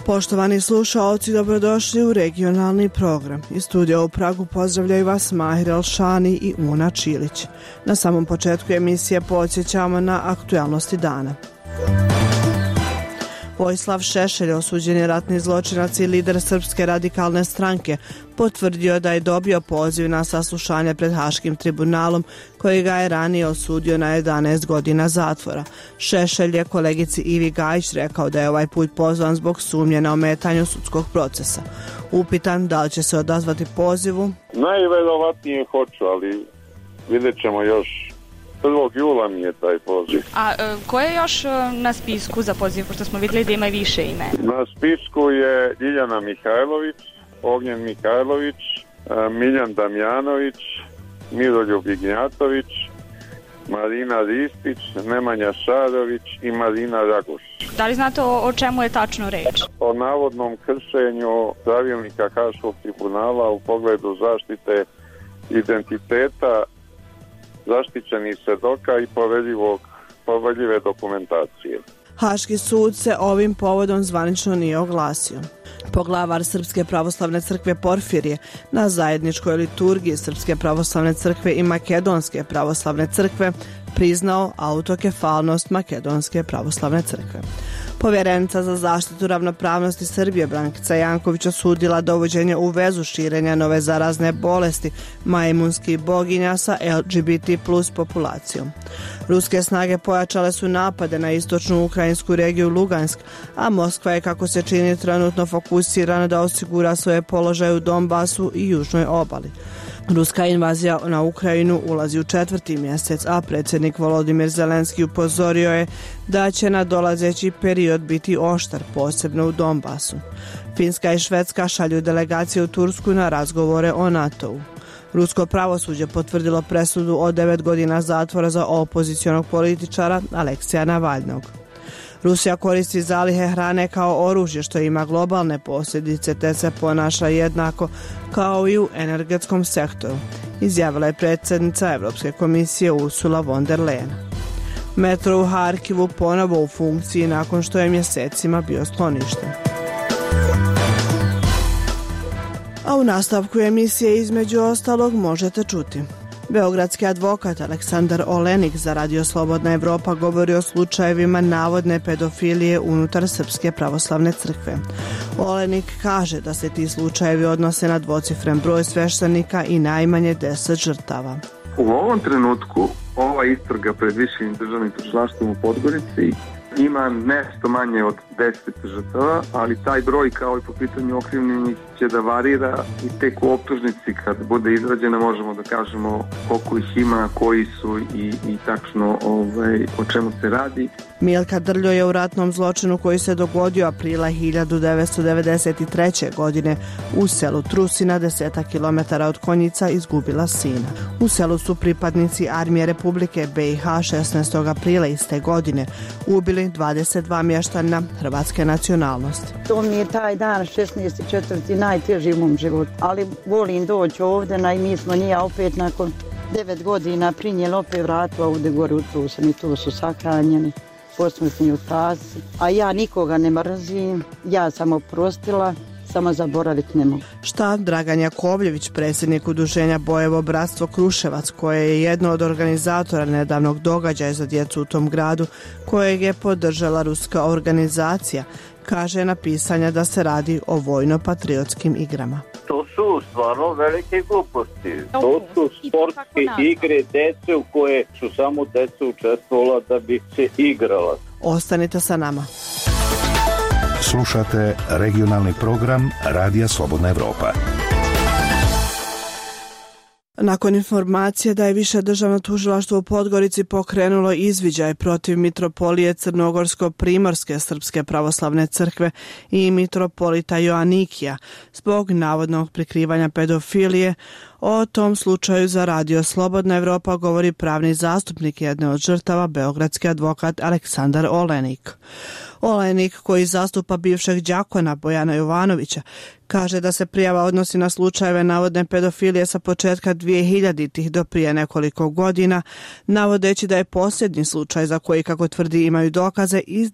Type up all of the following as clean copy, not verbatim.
Poštovani slušaoci, dobrodošli u regionalni program. Iz studija u Pragu pozdravljaju vas Mahir Elšani i Una Čilić. Na samom početku emisije podsjećamo na aktualnosti dana. Vojislav Šešelj, osuđeni ratni zločinac i lider Srpske radikalne stranke, potvrdio da je dobio poziv na saslušanje pred Haškim tribunalom, koji ga je ranije osudio na 11 godina zatvora. Šešelj je kolegici Ivi Gajić rekao da je ovaj put pozvan zbog sumnje na ometanju sudskog procesa. Upitan da li će se odazvati pozivu? Najverovatnije hoću, ali vidjet ćemo još. 1. jula mi je taj poziv. A ko je još na spisku za poziv, pošto smo vidjeli da ima više ime? Na spisku je Ljiljana Mihajlović, Ognjen Mihajlović, Miljan Damjanović, Miroljub Ignjatović, Marina Ristić, Nemanja Šarović i Marina Raguš. Da li znate o čemu je tačno reč? O navodnom kršenju pravilnika Haškog tribunala u pogledu zaštite identiteta zaštićenih svedoka i poverljive dokumentacije. Haški sud se ovim povodom zvanično nije oglasio. Poglavar Srpske pravoslavne crkve Porfirije na zajedničkoj liturgiji Srpske pravoslavne crkve i Makedonske pravoslavne crkve priznao autokefalnost Makedonske pravoslavne crkve. Povjerenica za zaštitu ravnopravnosti Srbije Brankica Janković osudila dovođenje u vezu širenja nove zarazne bolesti majmunskih boginja sa LGBT plus populacijom. Ruske snage pojačale su napade na istočnu ukrajinsku regiju Lugansk, a Moskva je, kako se čini, trenutno fokusirana da osigura svoje položaje u Donbasu i južnoj obali. Ruska invazija na Ukrajinu ulazi u 4. mjesec, a predsjednik Volodimir Zelenski upozorio je da će nadolazeći period biti oštar, posebno u Donbasu. Finska i Švedska šalju delegacije u Tursku na razgovore o NATO-u. Rusko pravosuđe potvrdilo presudu od 9 godina zatvora za opozicionog političara Aleksija Navalnog. Rusija koristi zalihe hrane kao oružje što ima globalne posljedice te se ponaša jednako kao i u energetskom sektoru, izjavila je predsjednica Europske komisije Ursula von der Leyen. Metro u Harkivu ponovo u funkciji nakon što je mjesecima bio skloništen. A u nastavku emisije između ostalog možete čuti. Beogradski advokat Aleksandar Olenik za Radio Slobodna Evropa govori o slučajevima navodne pedofilije unutar Srpske pravoslavne crkve. Olenik kaže da se ti slučajevi odnose na dvocifren broj sveštenika i najmanje 10 žrtava. U ovom trenutku ova istraga pred Višim državnim tužilaštvom u Podgorici ima nešto manje od 10 žrtava, ali taj broj kao i po pitanju okrivljenih će da varira i tek u optužnici kad bude izrađena možemo da kažemo koliko ih ima, koji su i tačno o čemu se radi. Milka Drljo je u ratnom zločinu koji se dogodio aprila 1993. godine u selu Trusina, 10 km od Konjica, izgubila sina. U selu su pripadnici Armije Republike BiH 16. aprila iste godine ubili 22 mještana hrvatske nacionalnosti. To mi je taj dan 16.4. najteži u mom životu, ali volim doći ovdje i mi smo njega opet nakon 9 godina prinijeli opet vratila ovdje gore u Trusin i tu su sahranjeni posmrtni otaci, a ja nikoga ne mrzim, ja sam oprostila, samo zaboraviti ne mogu. Šta Dragan Jakovljević, predsjednik udruženja Bojevo bratstvo Kruševac, koje je jedno od organizatora nedavnog događaja za djecu u tom gradu, kojeg je podržala ruska organizacija, kaže na pisanja da se radi o vojno-patriotskim igrama. To su stvarno velike gluposti. To su sportske igre dece u koje su samo deca učestvovala da bi se igrala. Ostanite sa nama. Slušate regionalni program Radija Slobodna Evropa. Nakon informacije da je Više državno tužilaštvo u Podgorici pokrenulo izviđaj protiv mitropolije Crnogorsko-primorske Srpske pravoslavne crkve i mitropolita Joanikija zbog navodnog prikrivanja pedofilije, o tom slučaju za Radio Slobodna Evropa govori pravni zastupnik jedne od žrtava, beogradski advokat Aleksandar Olenik. Olenik, koji zastupa bivšeg đakona Bojana Jovanovića, Kaže da se prijava odnosi na slučajeve navodne pedofilije sa početka 2000-ih do prije nekoliko godina, navodeći da je posljednji slučaj za koji, kako tvrdi, imaju dokaze iz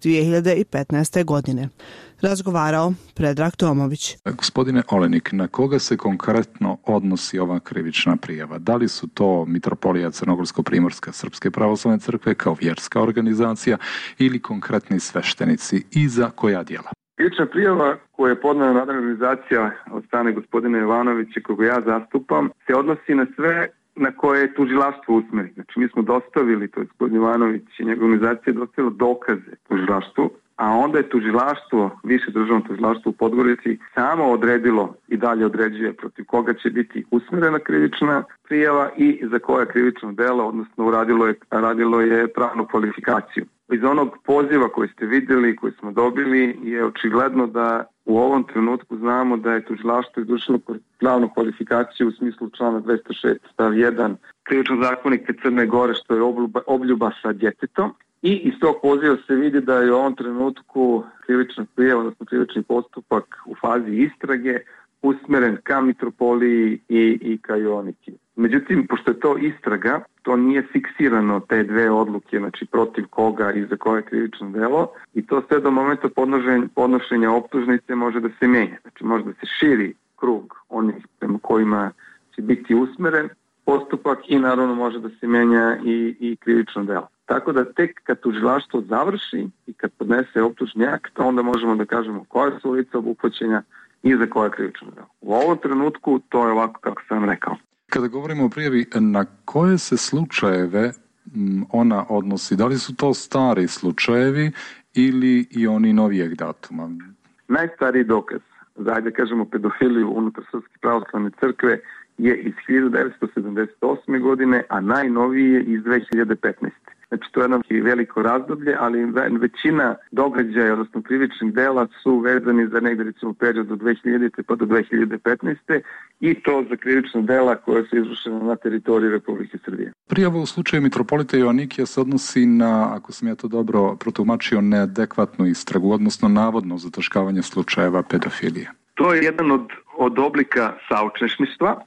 2015. godine. Razgovarao Predrag Tomović. Gospodine Olenik, na koga se konkretno odnosi ova krivična prijava? Da li su to Mitropolija Crnogorsko-Primorska Srpske pravoslavne crkve kao vjerska organizacija ili konkretni sveštenici i za koja djela? Krivična prijava koja je podnela nadležna organizacija od strane gospodina Jovanovića, koga ja zastupam, se odnosi na sve na koje je tužilaštvo usmeri. Znači mi smo dostavili, to je gospodin Jovanović i njegova organizacija dostavila dokaze tužilaštvu, a onda je tužilaštvo, više državno tužilaštvo u Podgorici, samo odredilo i dalje određuje protiv koga će biti usmerena krivična prijava i za koja krivično delo, odnosno radilo je pravnu kvalifikaciju. Iz onog poziva koji ste vidjeli, koji smo dobili, je očigledno da u ovom trenutku znamo da je tužilaštvo izvršilo pravnu kvalifikaciju u smislu člana 206 stav 1 krivičnog zakonika Crne Gore, što je obljuba sa djetetom. I iz tog poziva se vidi da je u ovom trenutku krivična prijava, odnosno krivični postupak u fazi istrage usmeren ka Mitropoliji i ka Joaniki. Međutim, pošto je to istraga, to nije fiksirano te dve odluke, znači protiv koga i za koje krivično delo, i to sve do momenta podnošenja optužnice može da se menja. Znači može da se širi krug onih prema kojima će biti usmeren postupak i naravno može da se menja i krivično delo. Tako da tek kad tužilaštvo završi i kad podnese optužni akt, onda možemo da kažemo koje su lica obuhvaćenja i za koje krivično delo. U ovom trenutku to je ovako kako sam rekao. Kada govorimo o prijavi, na koje se slučajeve ona odnosi? Da li su to stari slučajevi ili i oni novijeg datuma? Najstariji dokaz za, ajde kažemo, pedofiliju unutar Srpske pravoslavne crkve je iz 1978. godine, a najnoviji je iz 2015. Znači to je jedno veliko razdoblje, ali većina događaja, odnosno krivičnih dela su vezani za negdje recimo period od 2000. pa do 2015. i to za krivična dela koja su izvršena na teritoriji Republike Srbije. Prijava u slučaju Mitropolita Joanikija se odnosi na, ako sam ja to dobro protumačio, neadekvatnu istragu, odnosno navodno zataškavanje slučajeva pedofilije. To je jedan od oblika saučešništva,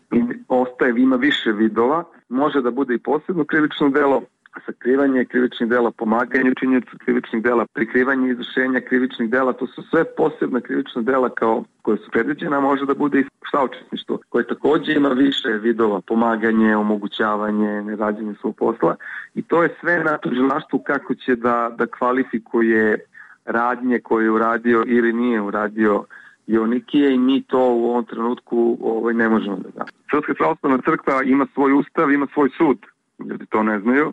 ima više vidova, može da bude i posebno krivično delo, sakrivanje krivičnih dela, pomaganje učiniocu krivičnih dela, prikrivanje izvršenja krivičnih dela, to su sve posebna krivična dela koje su predviđena, može da bude i saučesništvo, koje također ima više vidova, pomaganje, omogućavanje, nerađenje svog posla, i to je sve na tužilaštvu kako će da kvalifikuje radnje koje je uradio ili nije uradio Joanikije, i mi to u ovom trenutku ne možemo da damo. Srpska pravoslavna crkva ima svoj ustav, ima svoj sud, ljudi to ne znaju,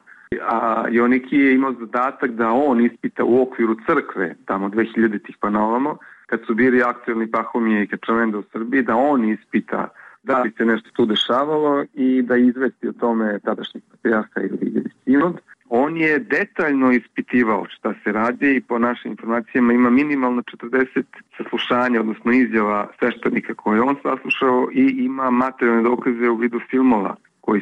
a Joanikije je imao zadatak da on ispita u okviru crkve, tamo 2000-ih pa na ovamo, kad su bili aktuelni Pahomije i Kačavenda u Srbiji, da on ispita da li se nešto tu dešavalo i da izvesti o tome tadašnjeg patrijarha ili sinod. On je detaljno ispitivao šta se radi i po našim informacijama ima minimalno 40 saslušanja, odnosno izjava sveštenika koje on saslušao, i ima materijalne dokaze u vidu filmova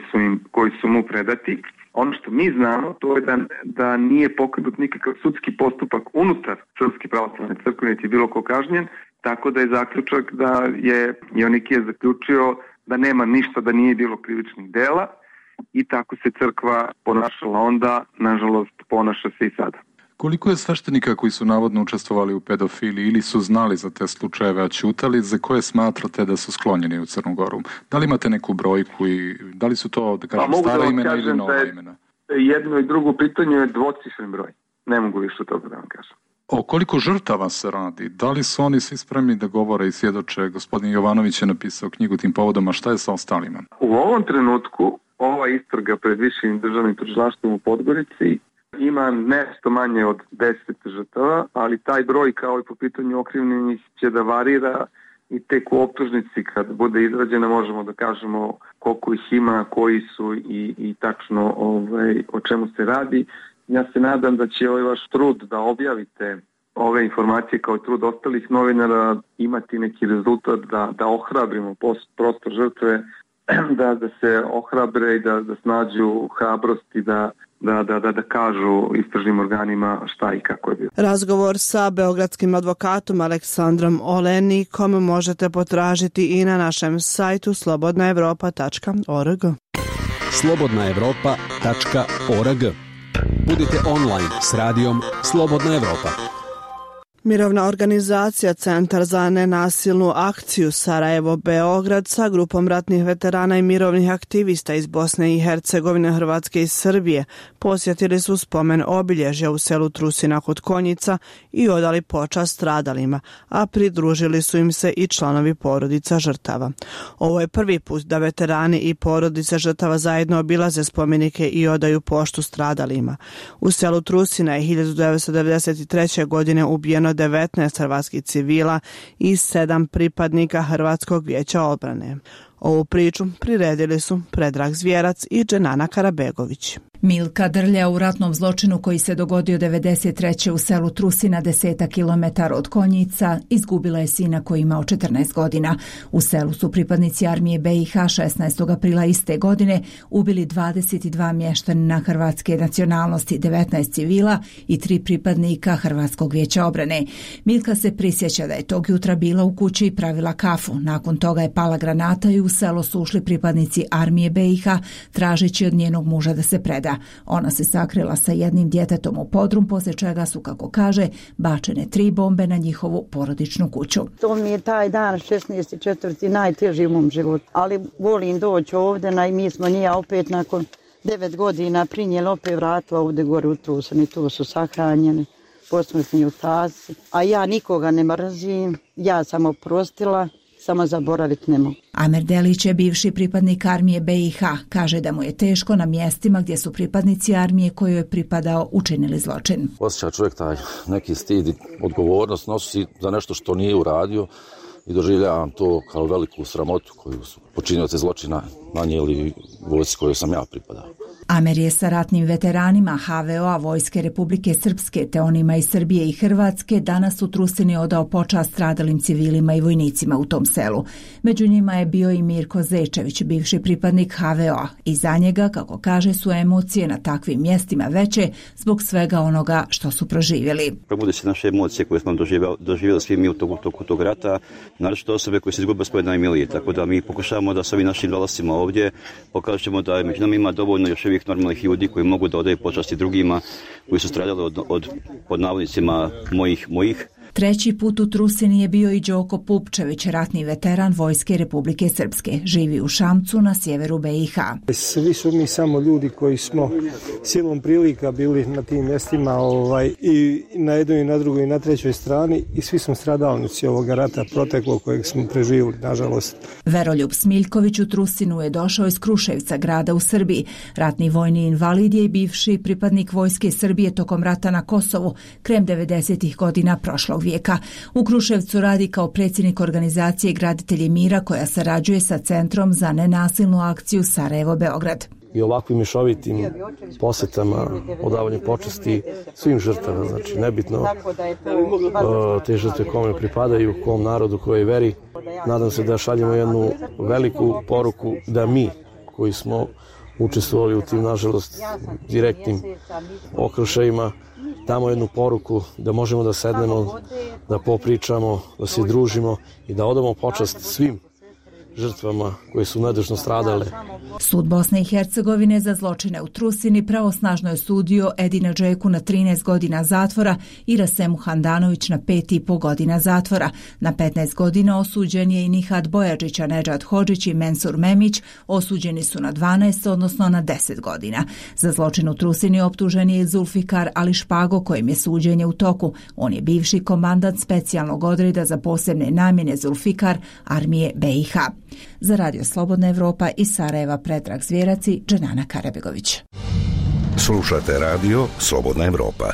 koji su mu predati. Ono što mi znamo, to je da nije pokrenut nikakav sudski postupak unutar Srpske pravoslavne crkve, niti bilo ko kažnjen, tako da je zaključak da je Joanikije zaključio da nema ništa, da nije bilo krivičnih dela, i tako se crkva ponašala onda, nažalost ponaša se i sada. Koliko je sveštenika koji su navodno učestvovali u pedofiliji ili su znali za te slučajeve, a ćutali, za koje smatrate da su sklonjeni u Crnu Goru? Da li imate neku brojku i da li su to, da kažem, stara imena ili nova imena? Jedno i drugo pitanje je dvocifren broj. Ne mogu više od toga da vam kažem. O koliko žrtava se radi? Da li su oni svi spremni da govore i svjedoče? Gospodin Jovanović je napisao knjigu tim povodom, a šta je sa ostalima? U ovom trenutku ova istraga pred Višim državnim tužilaštvom u Podgorici ima nešto manje od 10 žrtava, ali taj broj, kao i po pitanju okrivljenih, će da varira i tek u optužnici kad bude izrađena možemo da kažemo koliko ih ima, koji su i tačno o čemu se radi. Ja se nadam da će ovaj vaš trud da objavite ove informacije kao i trud ostalih novinara imati neki rezultat da ohrabrimo prostor žrtve, da se ohrabre i da snađu hrabrosti da da kažu istražnim organima šta i kako je bilo. Razgovor sa beogradskim advokatom Aleksandrom Olenikom možete potražiti i na našem sajtu slobodnaevropa.org. slobodnaevropa.org. Budite online s radijom Slobodna Evropa. Mirovna organizacija Centar za nenasilnu akciju Sarajevo-Beograd sa grupom ratnih veterana i mirovnih aktivista iz Bosne i Hercegovine, Hrvatske i Srbije posjetili su spomen obilježja u selu Trusina kod Konjica i odali počast stradalima, a pridružili su im se i članovi porodica žrtava. Ovo je prvi put da veterani i porodice žrtava zajedno obilaze spomenike i odaju poštu stradalima. U selu Trusina je 1993. godine ubijeno 19 hrvatskih civila i 7 pripadnika Hrvatskog vijeća odbrane. Ovu priču priredili su Predrag Zvjerac i Dženana Karabegović. Milka Drlja u ratnom zločinu koji se dogodio 93. u selu Trusina 10 km od Konjica izgubila je sina koji imao 14 godina. U selu su pripadnici armije BiH 16. aprila iste godine ubili 22 mještanina hrvatske nacionalnosti, 19 civila i 3 pripadnika Hrvatskog vijeća obrane. Milka se prisjeća da je tog jutra bila u kući i pravila kafu. Nakon toga je pala granata i u selo su ušli pripadnici armije BiH tražeći od njenog muža da se preda. Ona se sakrila sa jednim djetetom u podrum, poslije čega su, kako kaže, bačene 3 bombe na njihovu porodičnu kuću. To mi je taj dan 16.4. najteži u mom životu, ali volim doći ovdje, i mi smo njega opet nakon 9 godina prinijeli opet vratila ovdje gore u Trusan i tu su sahranjeni posmrtni ostaci. A ja nikoga ne mrzim, ja sam oprostila, samo zaboraviti ne mogu. Amer Delić je bivši pripadnik armije BiH. Kaže da mu je teško na mjestima gdje su pripadnici armije kojoj je pripadao učinili zločin. Osjeća čovjek taj neki stid i odgovornost nosi za nešto što nije uradio i doživljavam to kao veliku sramotu koju su počinioci zločina nanijeli vojsci kojoj sam ja pripadao. Amer je sa ratnim veteranima HVO-a Vojske Republike Srpske te onima iz Srbije i Hrvatske danas u Trusini odao počast stradalim civilima i vojnicima u tom selu. Među njima je bio i Mirko Zečević, bivši pripadnik HVO-a. I za njega, kako kaže, su emocije na takvim mjestima veće zbog svega onoga što su proživjeli. Probude se naše emocije koje smo doživjeli svi mi u toku tog rata, naročito osobe koje se izgubile svoje najmilije. Tako da mi pokušavamo da sa ovim našim dolascima ovdje pokažemo da među nama ima dovoljno još uvijek normalnih ljudi koji mogu da odaju počasti drugima koji su stradali od pod navodnicima mojih. Treći put u Trusini je bio i Đoko Pupčević, ratni veteran Vojske Republike Srpske. Živi u Šamcu na sjeveru BiH. Svi su mi samo ljudi koji smo silom prilika bili na tim mjestima i na jednoj i na drugoj i na trećoj strani i svi smo stradalnici ovoga rata proteklog kojeg smo preživjeli, nažalost. Veroljub Smiljković u Trusinu je došao iz Kruševca, grada u Srbiji. Ratni vojni invalid je i bivši pripadnik Vojske Srbije tokom rata na Kosovu, krajem 90. godina prošlog vijeka. U Kruševcu radi kao predsjednik organizacije Graditelji mira koja sarađuje sa Centrom za nenasilnu akciju Sarajevo-Beograd. I ovakvim mješovitim posjetama, odavanjem počasti svim žrtvama, znači nebitno te žrtve kome pripadaju, kom narodu, kojoj veri. Nadam se da šaljemo jednu veliku poruku da mi koji smo učestvovali u tim, nažalost, direktnim okršajima, damo jednu poruku da možemo da sednemo, da popričamo, da se družimo i da odamo počast svim žrtvama koje su nedužno stradale. Sud Bosne i Hercegovine za zločine u Trusini pravosnažno je sudio Edina Džeku na 13 godina zatvora i Rasemu Handanović na 5,5 godina zatvora. Na 15 godina osuđen je i Nihat Bojačić, Nedžad Hodžić i Mensur Memić osuđeni su na 12, odnosno na 10 godina. Za zločin u Trusini optužen je Zulfikar Ali Špago, kojem je suđenje u toku. On je bivši komandant specijalnog odreda za posebne namjene Zulfikar armije BiH. Za Radio Slobodna Evropa iz Sarajeva Predrag Zvjerac i Dženana Karabegović. Slušate Radio Slobodna Evropa.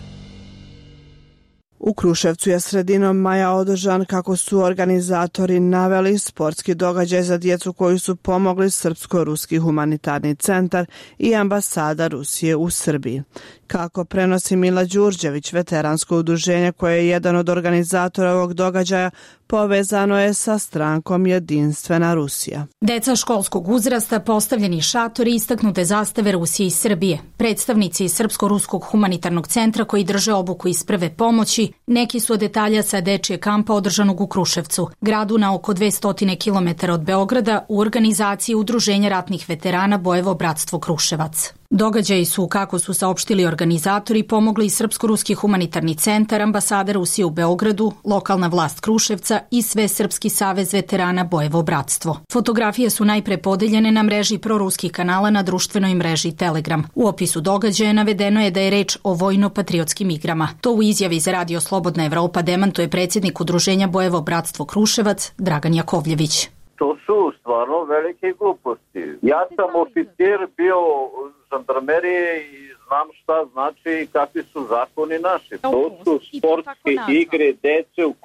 U Kruševcu je sredinom maja održan, kako su organizatori naveli, sportski događaj za djecu koji su pomogli Srpsko-ruski humanitarni centar i ambasada Rusije u Srbiji. Kako prenosi Mila Đurđević, veteransko udruženje koje je jedan od organizatora ovog događaja, povezano je sa strankom Jedinstvena Rusija. Deca školskog uzrasta, postavljeni šatori, istaknute zastave Rusije i Srbije. Predstavnici Srpsko-ruskog humanitarnog centra koji drže obuku iz prve pomoći, neki su od detalja sa dečije kampa održanog u Kruševcu, gradu na oko 200 km od Beograda, u organizaciji Udruženja ratnih veterana Bojevo bratstvo Kruševac. Događaji su, kako su saopštili organizatori, pomogli i Srpsko-ruski humanitarni centar, ambasada Rusije u Beogradu, lokalna vlast Kruševca i Svesrpski savez veterana Bojevo bratstvo. Fotografije su najpre podeljene na mreži proruskih kanala na društvenoj mreži Telegram. U opisu događaja navedeno je da je reč o vojno-patriotskim igrama. To u izjavi za Radio Slobodna Evropa demantuje predsjednik Udruženja Bojevo bratstvo Kruševac Dragan Jakovljević. To su stvarno velike gluposti. Ja sam oficir bio žandarmerije i znam šta znači i kakvi su zakoni naši. To su sportske igre dece u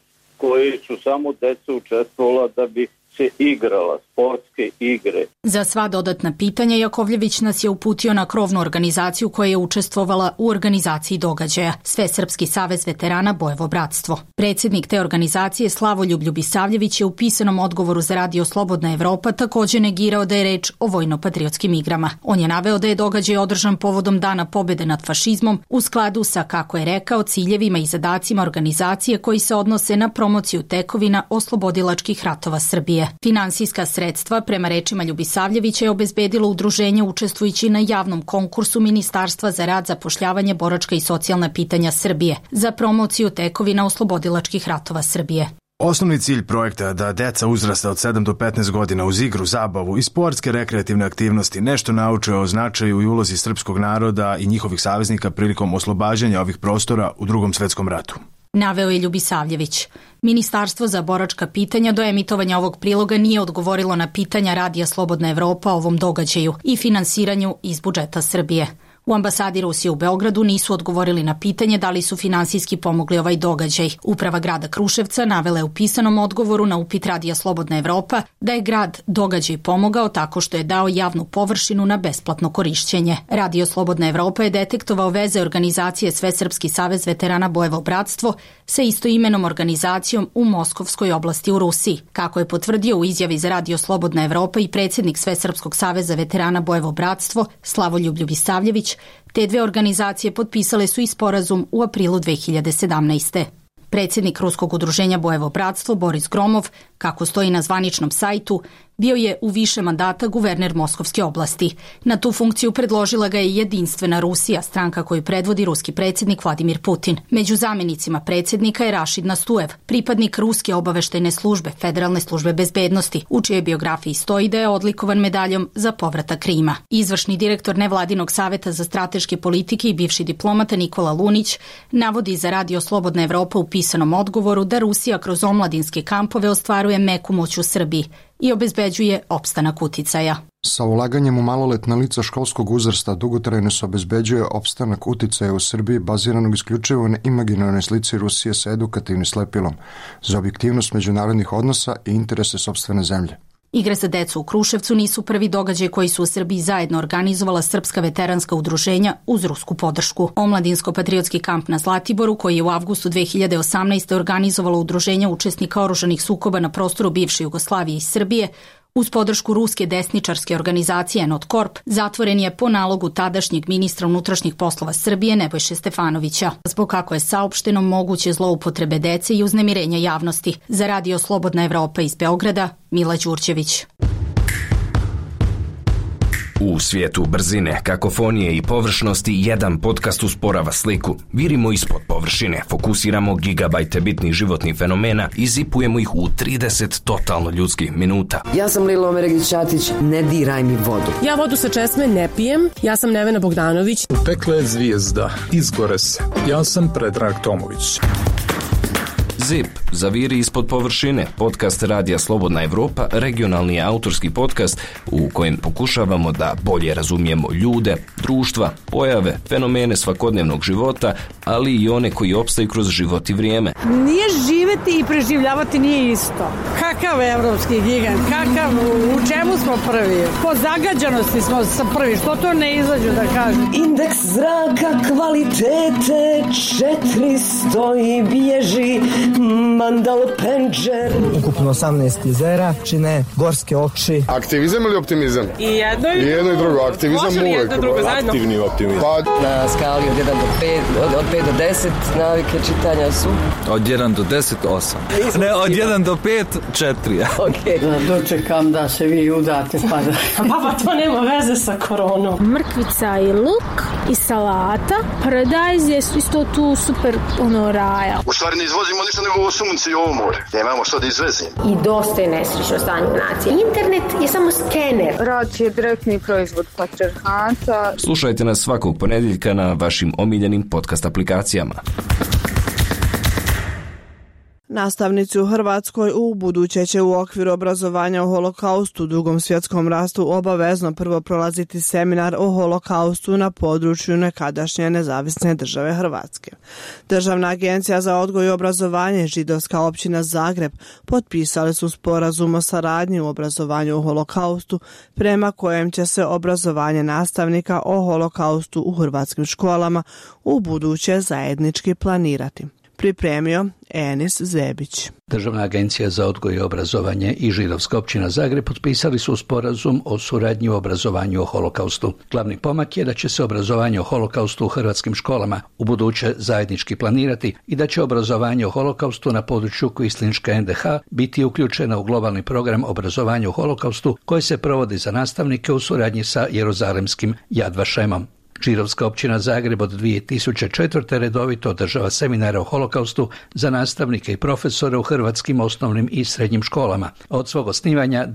koje su samo deca učestvovala da bi se igrala, sportske igre. Za sva dodatna pitanja Jakovljević nas je uputio na krovnu organizaciju koja je učestvovala u organizaciji događaja, Svesrpski savez veterana Bojevo bratstvo. Predsjednik te organizacije Slavoljub Ljubisavljević je u pisanom odgovoru za Radio Slobodna Evropa također negirao da je reč o vojno-patriotskim igrama. On je naveo da je događaj održan povodom Dana pobjede nad fašizmom u skladu sa, kako je rekao, ciljevima i zadacima organizacije koji se odnose na promociju tekovina oslobodilačkih ratova Srbije. Finansijska sredstva, prema rečima Ljubisavljevića, je obezbedilo udruženje učestvujući na javnom konkursu Ministarstva za rad, zapošljavanje, boračka i socijalna pitanja Srbije za promociju tekovina oslobodilačkih ratova Srbije. Osnovni cilj projekta je da deca uzrasta od 7 do 15 godina uz igru, zabavu i sportske rekreativne aktivnosti nešto nauče o značaju i ulozi srpskog naroda i njihovih saveznika prilikom oslobađanja ovih prostora u Drugom svetskom ratu. Naveo je Ljubisavljević. Ministarstvo za boračka pitanja do emitovanja ovog priloga nije odgovorilo na pitanja Radija Slobodna Evropa o ovom događaju i finansiranju iz budžeta Srbije. U ambasadi Rusije u Beogradu nisu odgovorili na pitanje da li su finansijski pomogli ovaj događaj. Uprava grada Kruševca navela je u pisanom odgovoru na upit Radija Slobodna Evropa da je grad događaj pomogao tako što je dao javnu površinu na besplatno korišćenje. Radio Slobodna Evropa je detektovao veze organizacije Svesrpski savez veterana Bojevo bratstvo sa istoimenom organizacijom u Moskovskoj oblasti u Rusiji. Kako je potvrdio u izjavi za Radio Slobodna Evropa i predsjednik Svesrpskog saveza veterana Bojevo bratstvo Slavoljub Ljubisavljević, te dve organizacije potpisale su i sporazum u aprilu 2017. Predsjednik Ruskog udruženja Bojevo bratstvo Boris Gromov, kako stoji na zvaničnom sajtu, bio je u više mandata guverner Moskovske oblasti. Na tu funkciju predložila ga je Jedinstvena Rusija, stranka koju predvodi ruski predsjednik Vladimir Putin. Među zamjenicima predsjednika je Rašid Nastujev, pripadnik Ruske obaveštajne službe, Federalne službe bezbednosti, u čijoj biografiji stoji da je odlikovan medaljom za povratak Krima. Izvršni direktor Nevladinog saveta za strateške politike i bivši diplomata Nikola Lunić navodi za Radio Slobodna Evropa u pisanom odgovoru da Rusija kroz omladinske kampove ostvaruje meku moć u Srbiji i obezbeđuje opstanak uticaja. Sa ulaganjem u maloletna lica školskog uzrasta dugotrajno se obezbeđuje opstanak uticaja u Srbiji baziranog isključivo na imaginarnoj slici Rusije sa edukativnim slepilom za objektivnost međunarodnih odnosa i interese sopstvene zemlje. Igre za decu u Kruševcu nisu prvi događaj koji su u Srbiji zajedno organizovala srpska veteranska udruženja uz rusku podršku. Omladinsko-patriotski kamp na Zlatiboru, koji je u avgustu 2018. organizovalo udruženja učesnika oružanih sukoba na prostoru bivše Jugoslavije i Srbije, uz podršku ruske desničarske organizacije Notkorp, zatvoren je po nalogu tadašnjeg ministra unutrašnjih poslova Srbije Nebojše Stefanovića, zbog kako je saopšteno moguće zloupotrebe dece i uznemirenja javnosti. Za Radio Slobodna Evropa iz Beograda, Mila Đurđević. U svijetu brzine, kakofonije i površnosti jedan podcast usporava sliku. Virimo ispod površine, fokusiramo gigabajte bitnih životnih fenomena i zipujemo ih u 30 totalno ljudskih minuta. Ja sam Lila Omeregić-Ćatić, ne diraj mi vodu. Ja vodu sa česme ne pijem, ja sam Nevena Bogdanović. Pekla je zvijezda, izgore se. Ja sam Predrag Tomović. ZIP, zaviri ispod površine, podcast Radija Slobodna Evropa, regionalni autorski podcast u kojem pokušavamo da bolje razumijemo ljude, društva, pojave, fenomene svakodnevnog života, ali i one koji opstaju kroz život i vrijeme. Nije živeti i preživljavati nije isto. Kakav evropski gigant, kakav, u čemu smo prvi? Po zagađanosti smo prvi, što to ne izađu da kažem? Indeks zraka kvalitete 400 i bježi Mandal Penđer. Ukupno 18 jezera čine gorske oči. Aktivizam ili optimizam? I jedno i drugo. Aktivizam uvijek. Aktivni optimizam. Na skali od 1 do 5, od 5 do 10 navike čitanja su? Od 1 do 10, 8. Ne, od 1 do 5, 4. Okay. Da dočekam da se vi udate pa da... Baba, to nema veze sa koronom. Mrkvica i luk i salata. Paradajz je isto tu super raja. U stvari ne izvozimo ništa nego ovo sunce i ovo more. Nemamo što da izvezimo. I dosta je nesrećno stanje nacije. Internet je samo skener. Rad je direktni proizvod patrijarhata. Slušajte nas svakog ponedjeljka na vašim omiljenim podcast aplikacijama. Nastavnici u Hrvatskoj u buduće će u okviru obrazovanja o holokaustu, Drugom svjetskom ratu obavezno prvo prolaziti seminar o holokaustu na području nekadašnje nezavisne države Hrvatske. Državna agencija za odgoj i obrazovanje i Židovska općina Zagreb potpisali su sporazum o saradnji u obrazovanju o holokaustu prema kojem će se obrazovanje nastavnika o holokaustu u hrvatskim školama u buduće zajednički planirati. Pripremio Enis Zebić. Državna agencija za odgoj i obrazovanje i Židovska općina Zagreb potpisali su sporazum o suradnji u obrazovanju o holokaustu. Glavni pomak je da će se obrazovanje o holokaustu u hrvatskim školama ubuduće zajednički planirati i da će obrazovanje o holokaustu na području Kvislinške NDH biti uključeno u globalni program obrazovanja o holokaustu koji se provodi za nastavnike u suradnji sa jeruzalemskim Yad Vašemom. Židovska općina Zagreb od 2004. redovito održava seminare o holokaustu za nastavnike i profesore u hrvatskim osnovnim i srednjim školama. Od svog osnivanja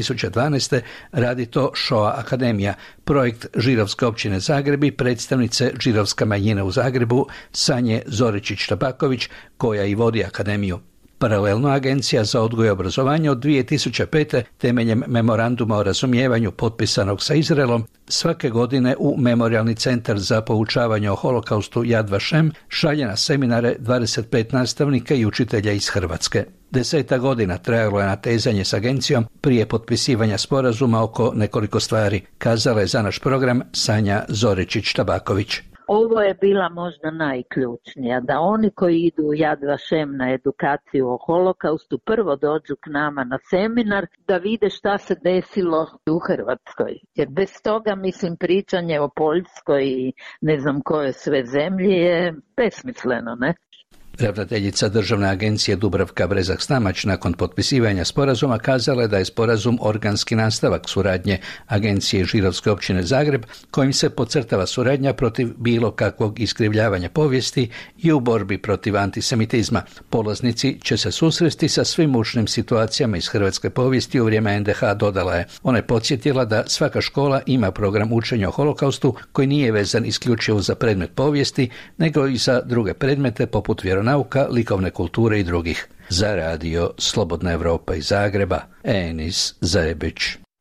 2012. radi to Shoah Akademija, projekt Židovske općine Zagreb i predstavnice židovska manjina u Zagrebu Sanje Zoričić-Tabaković, koja i vodi akademiju. Paralelno, Agencija za odgoj i obrazovanje od 2005. temeljem memoranduma o razumijevanju potpisanog sa Izraelom svake godine u Memorijalni centar za poučavanje o holokaustu Yad Vashem šalje na seminare 25 nastavnika i učitelja iz Hrvatske. 10 godina trajalo je natezanje s agencijom prije potpisivanja sporazuma oko nekoliko stvari, kazala je za naš program Sanja Zoričić-Tabaković. Ovo je bila možda najključnija, da oni koji idu u Yad Vashem na edukaciju o holokaustu prvo dođu k nama na seminar da vide šta se desilo u Hrvatskoj. Jer bez toga, mislim, pričanje o Poljskoj i ne znam koje sve zemlji je besmisleno, ne? Ravnateljica Državne agencije Dubravka Brezak-Stamać nakon potpisivanja sporazuma kazala je da je sporazum organski nastavak suradnje Agencije Židovske općine Zagreb, kojim se podcrtava suradnja protiv bilo kakvog iskrivljavanja povijesti i u borbi protiv antisemitizma. Polaznici će se susresti sa svim mučnim situacijama iz hrvatske povijesti u vrijeme NDH, dodala je. Ona je podsjetila da svaka škola ima program učenja o holokaustu koji nije vezan isključivo za predmet povijesti, nego i za druge predmete poput vjeronauka, likovne kulture i drugih. Za radio Slobodna Evropa iz Zagreba, Enis Zebić.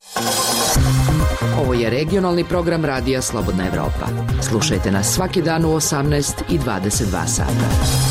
Ovo je regionalni program radija Slobodna Evropa. Slušajte nas svaki dan u 18 i 22 sata.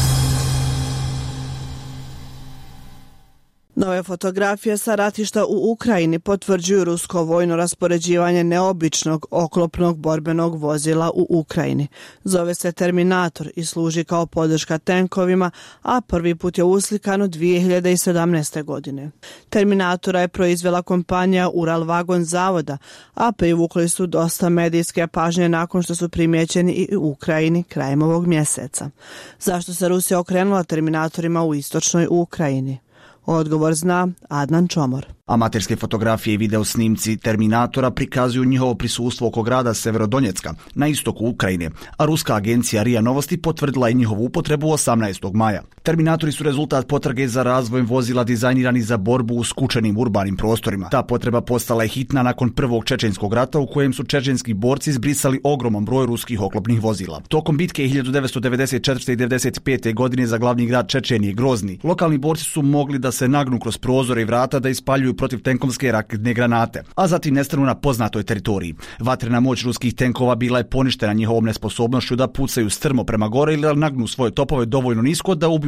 Nove fotografije sa ratišta u Ukrajini potvrđuju rusko vojno raspoređivanje neobičnog oklopnog borbenog vozila u Ukrajini. Zove se Terminator i služi kao podrška tenkovima, a prvi put je uslikano 2017. godine. Terminatora je proizvela kompanija Ural Vagon Zavoda, a privukli su dosta medijske pažnje nakon što su primijećeni i u Ukrajini krajem ovog mjeseca. Zašto se Rusija okrenula Terminatorima u istočnoj Ukrajini? Odgovor zna Adnan Čomor. Amaterske fotografije i video snimci Terminatora prikazuju njihovo prisustvo oko grada Severodonjecka na istoku Ukrajine, a ruska agencija RIA Novosti potvrdila je njihovu upotrebu 18. maja. Terminatori su rezultat potrage za razvojem vozila dizajnirani za borbu u skučenim urbanim prostorima. Ta potreba postala je hitna nakon prvog čečenskog rata u kojem su čečenski borci zbrisali ogroman broj ruskih oklopnih vozila. Tokom bitke 1994. i 1995. godine za glavni grad Čečenije Grozni, lokalni borci su mogli da se nagnu kroz prozore i vrata da ispaljuju protiv tenkovske raketne granate, a zatim nestanu na poznatoj teritoriji. Vatrena moć ruskih tenkova bila je poništena njihovom nesposobnošću da pucaju strmo prema gore ili da nagnu svoje topove dovoljno nisko da ubiju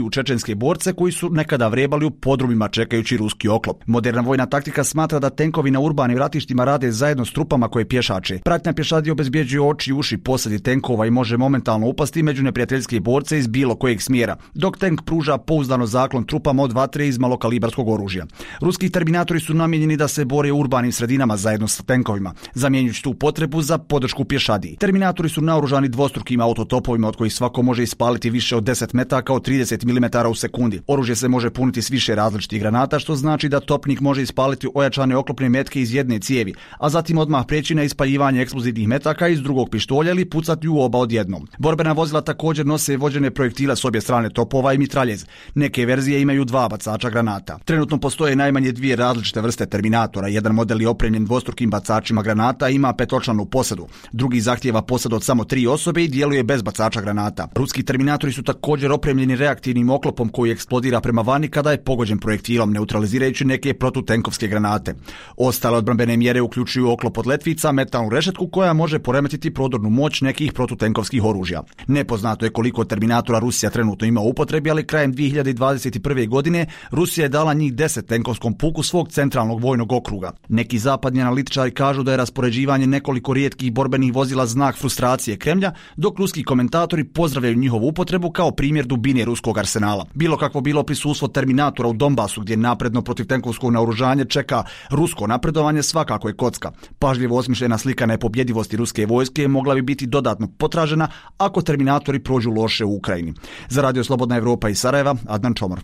ubiju čečenske borce koji su nekada vrebali u podrumima čekajući ruski oklop. Moderna vojna taktika smatra da tenkovi na urbanim ratištima rade zajedno s trupama koje pješače. Pratnja pješadija obezbjeđuje oči i uši posadi tenkova i može momentalno upasti među neprijateljske borce iz bilo kojeg smjera, dok tenk pruža pouzdano zaklon trupama od vatre iz malokalibarskog oružja. Ruski terminatori su namijenjeni da se bore u urbanim sredinama zajedno sa tenkovima, zamjenjujući tu potrebu za podršku pješadiji. Terminatori su naoružani dvostrukim autotopovima od kojih svako može ispaliti više od 10 metaka od 30 mm u sekundi. Oružje se može puniti s više različitih granata, što znači da topnik može ispaliti ojačane oklopne metke iz jedne cijevi, a zatim odmah preći na ispaljivanje eksplozivnih metaka iz drugog pištolja ili pucati u oba odjednom. Borbena vozila također nose vođene projektile s obje strane topova i mitraljez. Neke verzije imaju 2 bacača granata. Trenutno postoje najmanje 2 različite vrste terminatora. Jedan model je opremljen dvostrukim bacačima granata i ima 5-članu posadu. Drugi zahtijeva posadu od samo 3 osobe i djeluje bez bacača granata. Ruski terminatori su također opremljeni reaktivnim oklopom koji eksplodira prema vani kada je pogođen projektilom, neutralizirajući neke protutenkovske granate. Ostale odbrambene mjere uključuju oklop od letvica, metalnu rešetku koja može poremetiti prodornu moć nekih protutenkovskih oružja. Nepoznato je koliko terminatora Rusija trenutno ima u upotrebi, ali krajem 2021. godine Rusija je dala njih 10 tenkovskom puku svog centralnog vojnog okruga. Neki zapadni analitičari kažu da je raspoređivanje nekoliko rijetkih borbenih vozila znak frustracije Kremlja, dok ruski komentatori pozdravljaju njihovu upotrebu kao primjer dubine ruskog arsenala. Bilo kakvo bilo prisustvo terminatora u Donbasu, gdje napredno protivtenkovsko naoružanje čeka rusko napredovanje, svakako je kocka. Pažljivo osmišljena slika nepobjedivosti ruske vojske mogla bi biti dodatno potražena ako terminatori prođu loše u Ukrajini. Za Radio Slobodna Evropa iz Sarajeva, Adnan Čomor.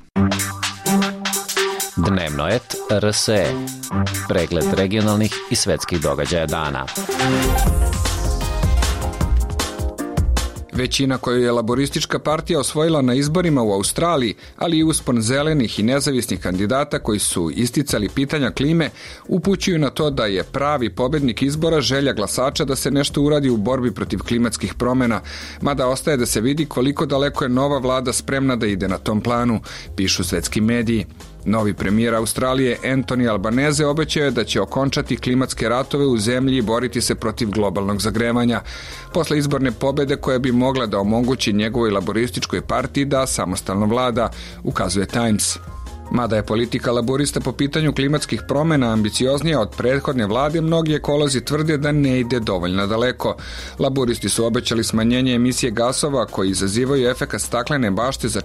Dnevno et RSE. Pregled regionalnih i svetskih događaja dana. Većina koju je laboristička partija osvojila na izborima u Australiji, ali i uspon zelenih i nezavisnih kandidata koji su isticali pitanja klime, upućuju na to da je pravi pobednik izbora želja glasača da se nešto uradi u borbi protiv klimatskih promjena, mada ostaje da se vidi koliko daleko je nova vlada spremna da ide na tom planu, pišu svetski mediji. Novi premijer Australije Anthony Albanese obećao je da će okončati klimatske ratove u zemlji i boriti se protiv globalnog zagrevanja. Posle izborne pobjede koja bi mogla da omogući njegovoj laborističkoj partiji da samostalno vlada, ukazuje Times. Mada je politika laborista po pitanju klimatskih promjena ambicioznija od prethodne vlade, mnogi ekolozi tvrde da ne ide dovoljno daleko. Laboristi su obećali smanjenje emisije gasova koji izazivaju efekat staklene bašte za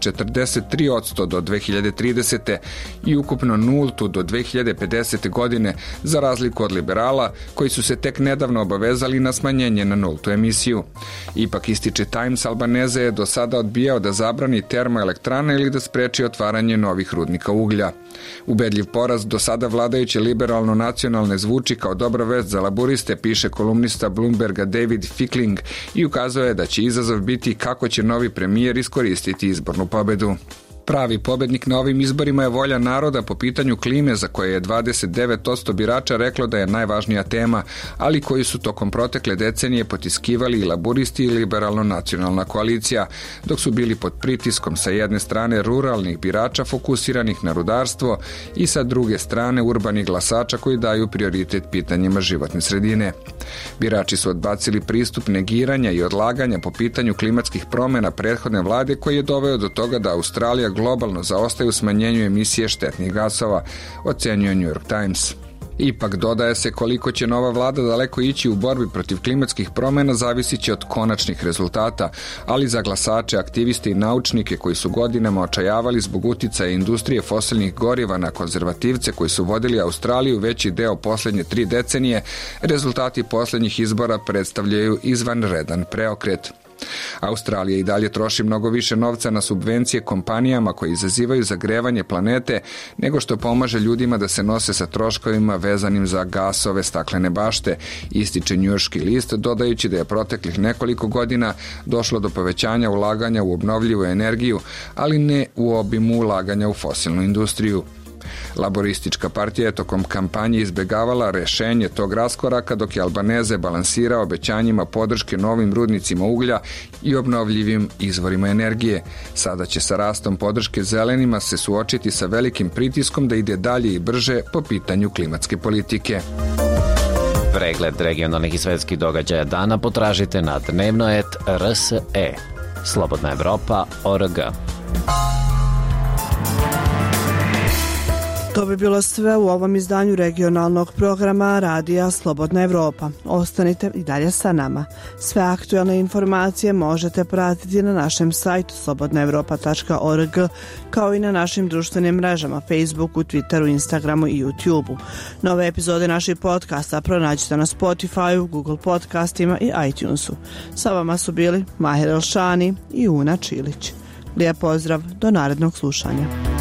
43% do 2030. i ukupno 0 do 2050. godine, za razliku od liberala koji su se tek nedavno obavezali na smanjenje na 0 emisiju. Ipak, ističe Times, Albanese je do sada odbijao da zabrani termoelektrane ili da spreči otvaranje novih rudnika uglja. Ubedljiv poraz do sada vladajuće liberalno-nacionalne zvuči kao dobra vest za laboriste, piše kolumnista Bloomberga David Fickling i ukazuje da će izazov biti kako će novi premijer iskoristiti izbornu pobedu. Pravi pobednik na ovim izborima je volja naroda po pitanju klime, za koje je 29% birača reklo da je najvažnija tema, ali koji su tokom protekle decenije potiskivali i laburisti i liberalno-nacionalna koalicija, dok su bili pod pritiskom sa jedne strane ruralnih birača fokusiranih na rudarstvo i sa druge strane urbanih glasača koji daju prioritet pitanjima životne sredine. Birači su odbacili pristup negiranja i odlaganja po pitanju klimatskih promjena prethodne vlade, koji je doveo do toga da Australija globalno zaostaje u smanjenju emisije štetnih gasova, ocenjuje New York Times. Ipak, dodaje se, koliko će nova vlada daleko ići u borbi protiv klimatskih promjena zavisit će od konačnih rezultata, ali za glasače, aktiviste i naučnike koji su godinama očajavali zbog uticaja industrije fosilnih goriva na konzervativce koji su vodili Australiju veći deo posljednje 3 decenije, rezultati posljednjih izbora predstavljaju izvanredan preokret. Australija i dalje troši mnogo više novca na subvencije kompanijama koje izazivaju zagrevanje planete nego što pomaže ljudima da se nose sa troškovima vezanim za gasove staklene bašte, ističe njujorški list, dodajući da je proteklih nekoliko godina došlo do povećanja ulaganja u obnovljivu energiju, ali ne u obimu ulaganja u fosilnu industriju. Laboristička partija je tokom kampanje izbjegavala rješenje tog raskoraka, dok je Albanese balansirao obećanjima podrške novim rudnicima uglja i obnovljivim izvorima energije. Sada će sa rastom podrške zelenima se suočiti sa velikim pritiskom da ide dalje i brže po pitanju klimatske politike. Pregled regionalnih i svetskih događaja dana potražite na dnevnoet.rs.e. Slobodna Evropa.org. To bi bilo sve u ovom izdanju regionalnog programa Radija Slobodna Evropa. Ostanite i dalje sa nama. Sve aktualne informacije možete pratiti na našem sajtu slobodnaevropa.org, kao i na našim društvenim mrežama Facebooku, Twitteru, Instagramu i YouTubeu. Nove epizode naših podcasta pronađite na Spotifyu, Google podcastima i iTunesu. Sa vama su bili Mahir Elšani i Una Čilić. Lijep pozdrav, do narednog slušanja.